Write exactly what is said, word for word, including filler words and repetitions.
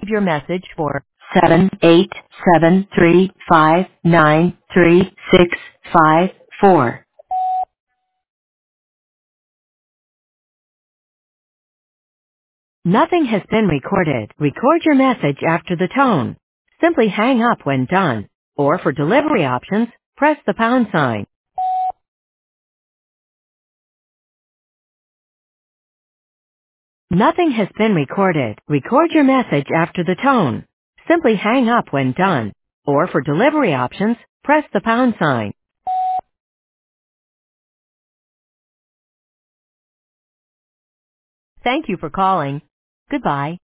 your message for seven eight seven three five nine three six five four. Nothing has been recorded. Record your message after the tone. Simply hang up when done. Or for delivery options, press the pound sign. Nothing has been recorded. Record your message after the tone. Simply hang up when done. Or for delivery options, press the pound sign. Thank you for calling. Goodbye.